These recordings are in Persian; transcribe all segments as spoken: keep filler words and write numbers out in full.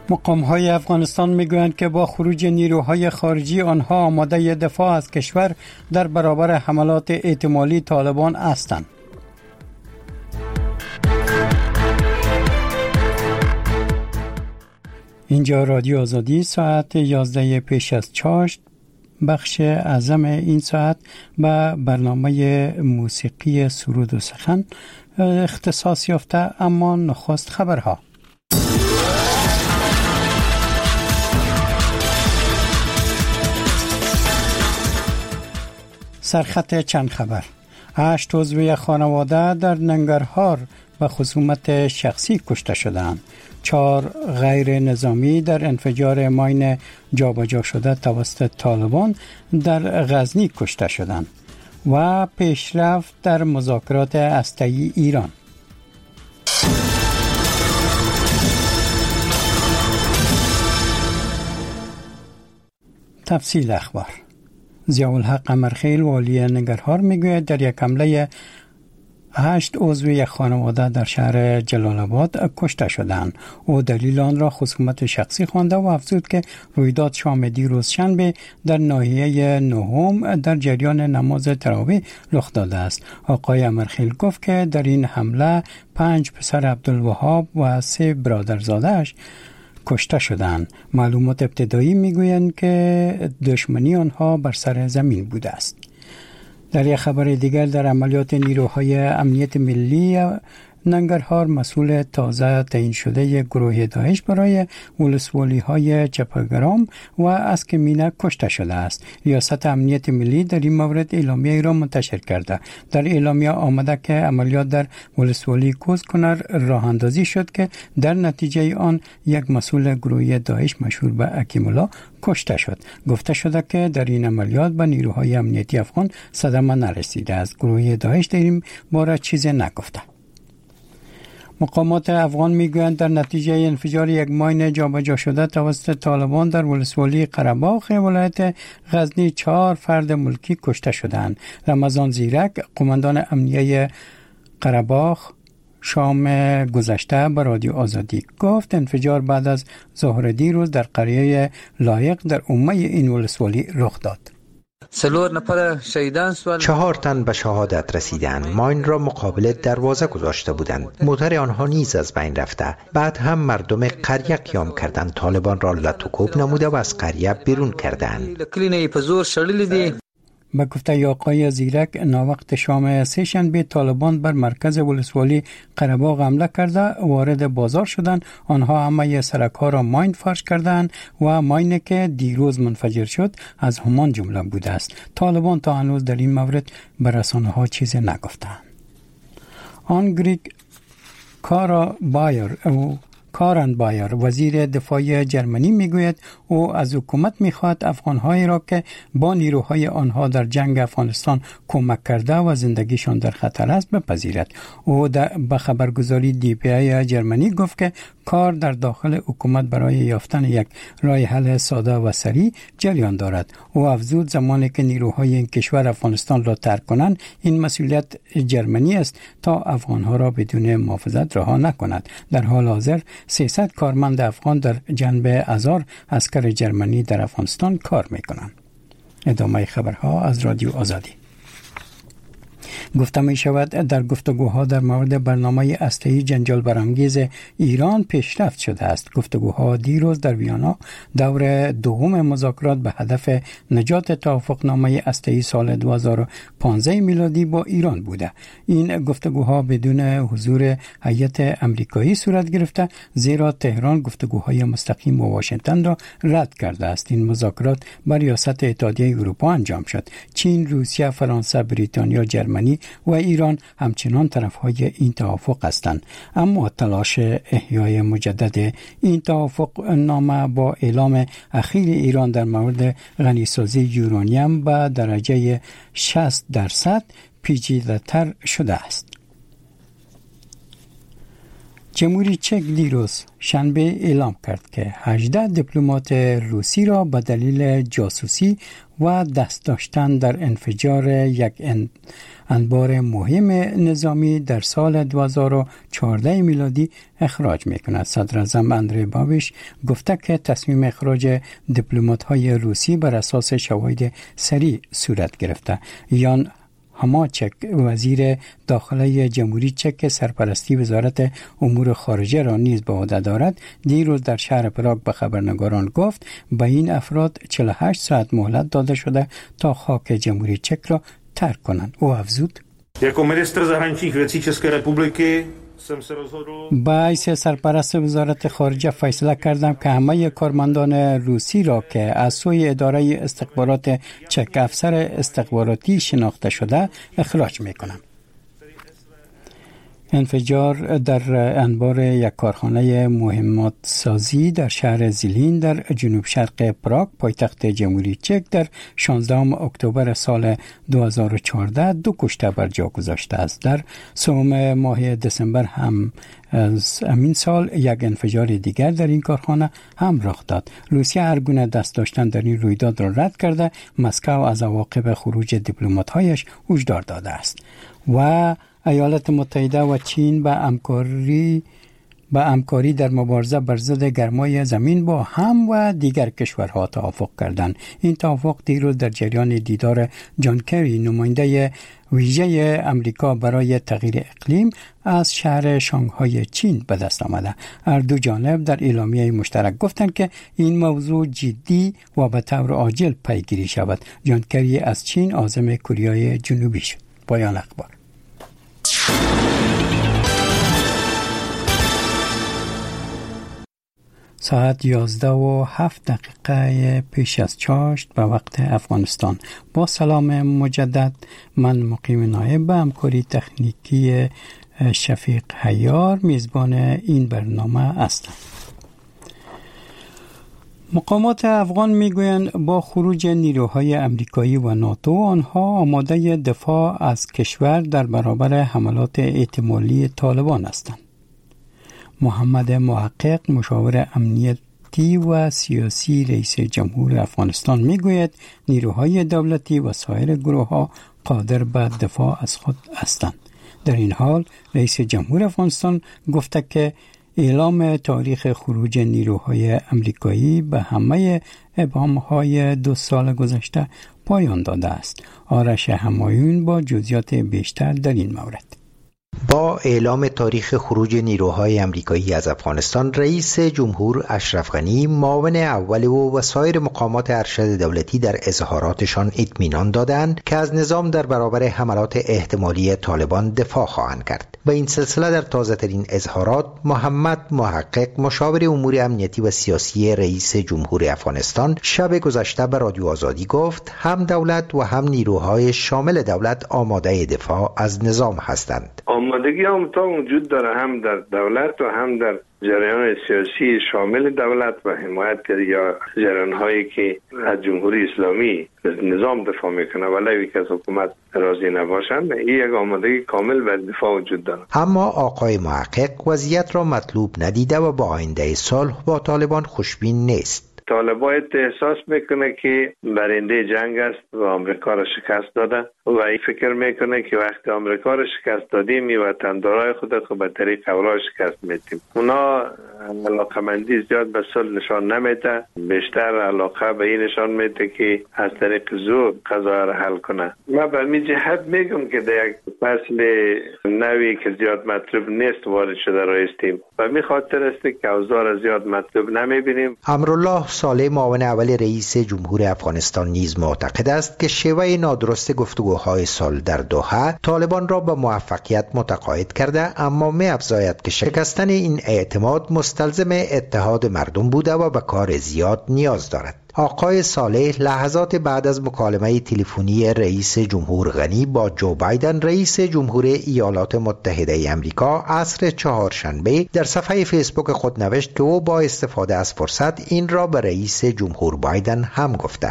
مقام‌های افغانستان می‌گویند که با خروج نیروهای خارجی آنها آماده دفاع از کشور در برابر حملات احتمالی طالبان هستند. اینجا رادیو آزادی، ساعت یازده پیش از چاشت. بخش اعظم این ساعت به برنامه موسیقی سرود و سخن اختصاص یافته، اما نخست خبرها. سرخط چند خبر. هشت عضو خانواده در ننگرهار به خصومت شخصی کشته شدند. چهار غیر نظامی در انفجار ماین جابجا شده توسط طالبان در غزنی کشته شدند. و پیشرفت در مذاکرات هسته‌ای ایران. تفصیل اخبار. ضیاءالحق قمرخیل والی ننگرهار میگوید در یک حمله هشت عضو یک خانواده در شهر جلال آباد کشته شدند. او دلیل آن را خصومت شخصی خوانده و افزود که رویداد شام دیروز شنبه در ناحیه نهم در جریان نماز تراویح رخ داده است. آقای قمرخیل گفت که در این حمله پنج پسر عبدالوهاب و سه برادرزاده‌اش کشته شدند. معلومات ابتدایی میگویند که دشمنی آنها بر سر زمین بوده است. در یک خبر دیگر، در عملیات نیروهای امنیت ملی ننگرهار مسئول تازه تعیین شده گروه داعش برای ولسوالی های چپگرام و اسکمینه کشته شده است. ریاست امنیت ملی در این مورد اعلامیه را منتشر کرده. در اعلامیه آمده که عملیات در ولسوالی کوزکنر راه اندازی شد که در نتیجه آن یک مسئول گروه داعش مشهور به حکیم الله کشته شد. گفته شده که در این عملیات به نیروهای امنیتی افغان صدمه نرسیده است. گروه داعش در این باره چیزی نگفته. مقامات افغان میگویند در نتیجه انفجار یک ماین جابجا شده توسط طالبان در ولسوالی قره‌باغ ولایت غزنی چهار فرد ملکی کشته شدند. رمضان زیرک، قماندان امنیه قره‌باغ، شام گذشته به رادیو آزادی گفت انفجار بعد از ظهر دیروز در قریه لایق در عمه این ولسوالی رخ داد. سلور نفر شهیدان سوال چهار تن به شهادت رسیدند. ماین را مقابل دروازه گذاشته بودند. موتور آنها نیز از بین رفته. بعد هم مردم قریه قیام کردند. طالبان را لطوکوب نموده و از قریه بیرون کردند. به گفته آقای زیرک، ناوقت شام سه شنبه طالبان بر مرکز ولسوالی قره‌باغ حمله کرده وارد بازار شدند. آنها همه سرک‌ها را ماین فرش کردند و ماینی که دیروز منفجر شد از همان جمله بوده است. طالبان تا هنوز در این مورد به رسانه‌ها چیزی نگفتند. آنگریگ کارا بایر او کارن بایر وزیر دفاع جرمنی میگوید او از حکومت میخواهد افغانهایی را که با نیروهای آنها در جنگ افغانستان کمک کرده و زندگیشان در خطر است بپذیرد. او به خبرگزاری دی پی ای جرمنی گفت که کار در داخل حکومت برای یافتن یک راه حل ساده و سریع جریان دارد. او افزود زمانی که نیروهای این کشور افغانستان را ترک کنند این مسئولیت جرمنی است تا افغانها را بدون محافظت رها نکند. در حال حاضر سیصد کارمند افغان در جنب هزار عسکر جرمنی در افغانستان کار میکنند. ادامه خبرها از رادیو آزادی. گفته می شود در گفتگوها در مورد برنامه هسته‌ای جنجال برانگیز ایران پیشرفت شده است. گفتگوها دیروز در ویانا دور دوم مذاکرات به هدف نجات توافقنامه هسته‌ای سال دو هزار و پانزده میلادی با ایران بوده. این گفتگوها بدون حضور هیئت آمریکایی صورت گرفته، زیرا تهران گفتگوهای مستقیم با واشنگتن را رد کرده است. این مذاکرات بر ریاست اتحادیه اروپا انجام شد. چین، روسیه، فرانسه، بریتانیا، جرمنی و ایران همچنان طرفهای این توافق هستند. اما تلاش احیای مجدد این توافق نامه با اعلام اخیر ایران در مورد غنیسازی یورانیم به درجه شصت درصد پیچیده‌تر شده است. جمهوری چک دیروز شنبه اعلام کرد که هجده دیپلمات روسی را به دلیل جاسوسی و دست داشتن در انفجار یک انبار مهم نظامی در سال دو هزار و چهارده میلادی اخراج می‌کند. صدر اعظم اندری بابیش گفته که تصمیم اخراج دیپلمات‌های روسی بر اساس شواهد سریع صورت گرفته. یان هماچک وزیر داخلی جمهوری چک سرپرستی وزارت امور خارجه را نیز به عهده دارد دیروز در شهر پراگ به خبرنگاران گفت به این افراد چهل و هشت ساعت مهلت داده شده تا خاک جمهوری چک را ترک کنند. او افزود: jako ministr zahraničních věcí České republiky با حیث سرپرست وزارت خارجه فیصله کردم که همه کارمندان روسی را که از سوی اداره استخبارات چک افسر استخباراتی شناخته شده اخراج میکنم. انفجار در انبار یک کارخانه مهمات سازی در شهر زیلین در جنوب شرق پراگ پایتخت جمهوری چک در شانزدهم اکتبر سال دو هزار و چهارده دو کشته بر جا گذاشته است. در سوم ماه دسامبر هم از همین سال یک انفجار دیگر در این کارخانه هم رخ داد. روسیه هر گونه دست داشتن در این رویداد را رد کرده مسکو از عواقب خروج دیپلمات‌هایش هشدار داده است. و ایالات متحده و چین به همکاری به همکاری در مبارزه بر ضد گرمای زمین با هم و دیگر کشورها توافق کردند. این توافق دیروز در جریان دیدار جان کری نماینده ویژه امریکا برای تغییر اقلیم از شهر شانگهای چین به دست آمده. هر دو جانب در اعلامیه مشترک گفتند که این موضوع جدی و به طور عاجل پیگیری شود. جان کری از چین عازم کره جنوبی شد. پایان اخبار. ساعت یازده و هفت دقیقه پیش از چاشت به وقت افغانستان. با سلام مجدد، من مقیم نایب به همکاری تکنیکی شفیق حیار میزبان این برنامه هستم. مقامات افغان میگویند با خروج نیروهای امریکایی و ناتو آنها آماده دفاع از کشور در برابر حملات احتمالی طالبان هستند. محمد محقق مشاور امنیتی و سیاسی رئیس جمهور افغانستان میگوید نیروهای دولتی و سایر گروه‌ها قادر به دفاع از خود هستند. در این حال رئیس جمهور افغانستان گفته که اعلام تاریخ خروج نیروهای امریکایی به همه ابهام‌های دو سال گذشته پایان داده است. آرش همایون با جزئیات بیشتر در این مورد. با اعلام تاریخ خروج نیروهای امریکایی از افغانستان، رئیس جمهور اشرف غنی، معاون اول او و سایر مقامات ارشد دولتی در اظهاراتشان اطمینان دادند که از نظام در برابر حملات احتمالی طالبان دفاع خواهند کرد. و این سلسله در تازه‌ترین اظهارات محمد محقق مشاور امور امنیتی و سیاسی رئیس جمهور افغانستان شب گذشته به رادیو آزادی گفت هم دولت و هم نیروهای شامل دولت آماده دفاع از نظام هستند. آمادگی هم تا وجود داره، هم در دولت و هم در جریان سیاسی شامل دولت و حمایتگری یا جریان‌هایی که از جمهوری اسلامی نظام دفاع میکنه ولی که از حکومت راضی نباشند، این یک آمادگی کامل به دفاع وجود داره. اما آقای محقق وضعیت را مطلوب ندیده و با آینده صلح با طالبان خوشبین نیست. طالبان احساس میکنه که برنده جنگ است و آمریکا را شکست داده و این فکر میکنه که وقتی آمریکا را شکست دادیم می وطندارای خود خود به طریق اولا شکست میدیم. اونا علاقمندی زیاد به صلح نشان نمیده، بیشتر علاقه به این نشان میده که از طریق زور قضا را حل کنه. من به می جهت میگم که در یک فصل نوی که زیاد مطلوب نیست وارد شده رایستیم و می خاطر است که اوضاع را زیاد مطلوب نمیبینیم. امرالله صالح معاون اول رئیس جمهور افغانستان نیز معتقد است که شیوه نادرست گفتگوهای صلح در دوحه طالبان را به موفقیت متقاعد کرده، اما می افزاید که شکستن این اعتماد مستلزم اتحاد مردم بوده و به کار زیاد نیاز دارد. آقای صالح لحظات بعد از مکالمه تلفنی رئیس جمهور غنی با جو بایدن رئیس جمهور ایالات متحده آمریکا عصر چهارشنبه در صفحه فیسبوک خود نوشت که او با استفاده از فرصت این را به رئیس جمهور بایدن هم گفته است.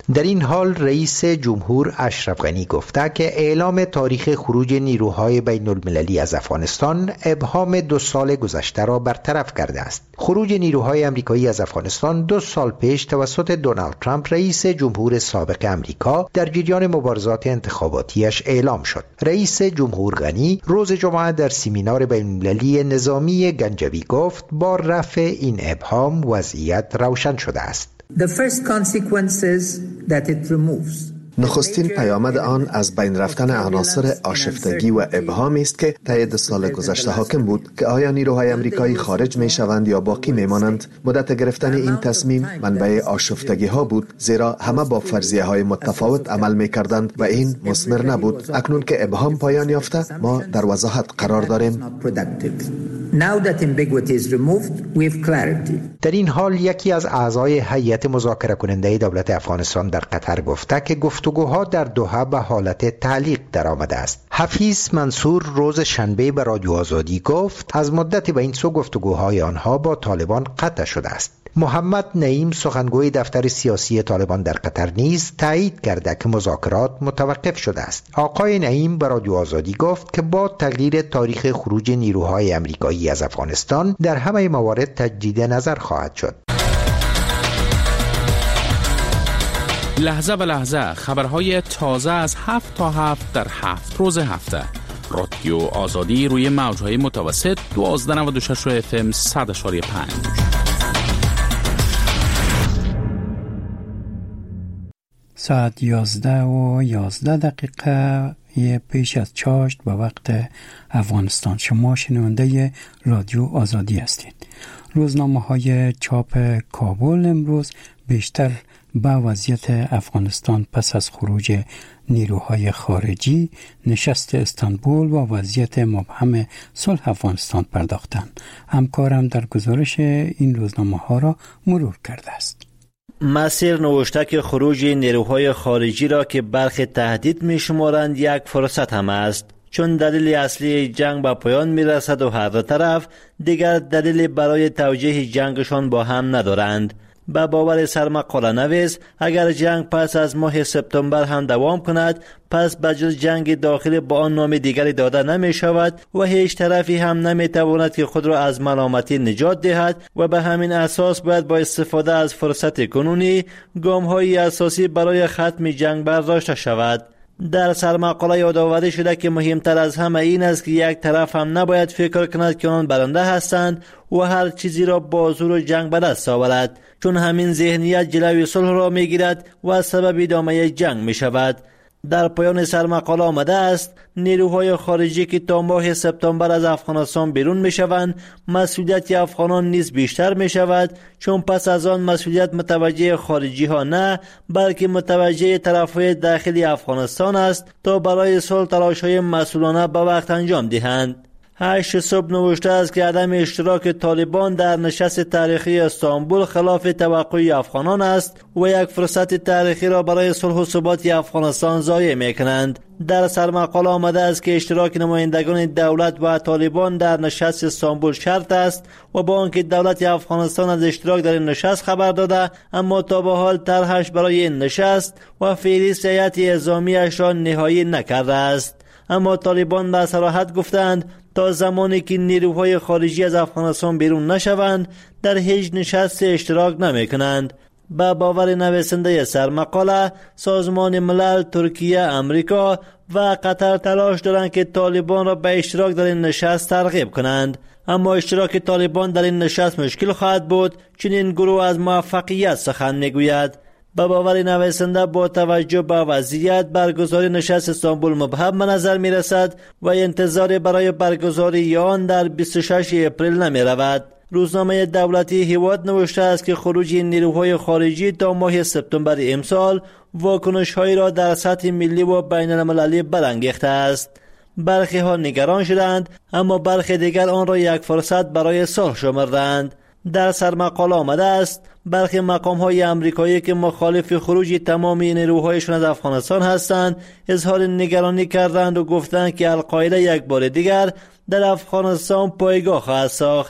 در این حال رئیس جمهور اشرف غنی گفته که اعلام تاریخ خروج نیروهای بین المللی از افغانستان ابهام دو سال گذشته را برطرف کرده است. خروج نیروهای آمریکایی از افغانستان دو سال پیش توسط دونالد ترامپ رئیس جمهور سابق آمریکا در جریان مبارزات انتخاباتیش اعلام شد. رئیس جمهور غنی روز جمعه در سمینار بین المللی نظامی گنجوی گفت با رفع این ابهام وضعیت روشن شده است. The first consequences that it removes. نخستین پیامد آن از بین رفتن عناصر آشفتگی و ابهامی است که طی دو سال گذشته حاکم بود که آیا نیروهای آمریکایی خارج می شوند یا باقی می مانند. مدت گرفتن این تصمیم منبع آشفتگی ها بود، زیرا همه با فرضیه های متفاوت عمل می کردند و این مثمر نبود. اکنون که ابهام پایان یافته ما در وضاحت قرار داریم. در این حال یکی از اعضای هیئت مذاکره کننده دولت افغانستان در قطر گفته که گفتگوها در دوحه به حالت تعلیق در آمده است. حفیظ منصور روز شنبه به رادیو آزادی گفت از مدت به این سو گفتگوهای آنها با طالبان قطع شده است. محمد نعیم سخنگوی دفتر سیاسی طالبان در قطر نیز تایید کرده که مذاکرات متوقف شده است. آقای نعیم به رادیو آزادی گفت که با تغییر تاریخ خروج نیروهای آمریکایی از افغانستان در همه موارد تجدید نظر خواهد شد. لحظه به لحظه خبرهای تازه از هفت تا هفت در هفت روز هفته. رادیو آزادی روی موجهای متوسط دوازده نود و شش اف ام صد اشاری پنج. ساعت یازده و یازده دقیقه پیش از چاشت به وقت افغانستان. شما شنونده رادیو آزادی هستید. روزنامه های چاپ کابل امروز بیشتر به وضعیت افغانستان پس از خروج نیروهای خارجی، نشست استانبول و وضعیت مبهم صلح افغانستان پرداختند. همکارم در گزارش این روزنامه ها را مرور کرده است. مسیر نوشته که خروج نیروهای خارجی را که برخی تهدید می شمارند یک فرصت هم است، چون دلیل اصلی جنگ به پایان می رسد و هر دو طرف دیگر دلیل برای توجیه جنگشان با هم ندارند. به باور سرمقاله نویس اگر جنگ پس از ماه سپتامبر هم دوام کند، پس بجز جنگ داخلی با آن نام دیگری داده نمی شود و هیچ طرفی هم نمی تواند که خود را از ملامتی نجات دهد و به همین اساس باید با استفاده از فرصت کنونی گام های اساسی برای ختم جنگ برداشته شود. در سرمقاله یادآوری شده که مهمتر از همه این است که یک طرف هم نباید فکر کند که آن برنده هستند و هر چیزی را با زور و جنگ به دست آورد، چون همین ذهنیت جلوی صلح را میگیرد و سبب ادامه جنگ می شود. در پایان سرمقاله آمده است نیروهای خارجی که تا ماه سپتامبر از افغانستان بیرون می شوند، مسئولیت افغانان نیز بیشتر می شود، چون پس از آن مسئولیت متوجه خارجی ها نه بلکه متوجه طرفهای داخلی افغانستان است تا برای صلح تلاش های مسئولانه به وقت انجام دهند. هشت صبح نوشته است که عدم اشتراک طالبان در نشست تاریخی استانبول خلاف توقع افغانان است و یک فرصت تاریخی را برای صلح و ثبات افغانستان ضایع می‌کنند. در سرمقاله آمده است که اشتراک نمایندگان دولت و طالبان در نشست استانبول شرط است و با آنکه دولت افغانستان از اشتراک در این نشست خبر داده، اما تا به حال طرحش برای این نشست و فهرست هیئت اعزامیه‌اش را نهایی نکرده است. اما طالبان به صراحت گفتند تا زمانی که نیروهای خارجی از افغانستان بیرون نشوند در هیچ نشست اشتراک نمی کنند. به باور نویسنده سرمقاله، سازمان ملل، ترکیه، امریکا و قطر تلاش دارند که طالبان را به اشتراک در این نشست ترغیب کنند، اما اشتراک طالبان در این نشست مشکل خواهد بود، چون این گروه از موفقیت سخن میگوید. به باور نویسنده با توجه به وضعیت برگزاری نشست استانبول مبهم به نظر می رسد و انتظار برای برگزاری آن در بیست و شش اپریل نمی رود. روزنامه دولتی هیواد نوشته است که خروج نیروهای خارجی تا ماه سپتامبر امسال واکنش‌هایی را در سطح ملی و بین المللی برانگیخته است. برخی ها نگران شدند، اما برخی دیگر آن را یک فرصت برای صلح شمردند. در سرمقاله آمده است برخی مقام‌های آمریکایی که مخالف خروج تمام نیروهایشان از افغانستان هستند اظهار نگرانی کردند و گفتند که القاعده یک بار دیگر در افغانستان پایگاه خواهد ساخت.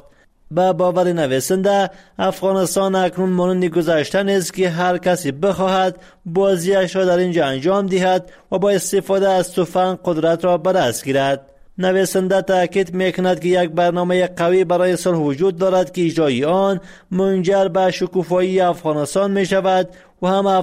به باور نویسنده افغانستان اکنون مانند گذشته نیست که هر کسی بخواهد بازیش را در اینجا انجام دهد و با استفاده از تفنگ قدرت را به دست گیرد. نویسنده تاکید میکند که یک برنامه قوی برای صلح وجود دارد که اجرای آن منجر به شکوفایی افغانستان می شود و هم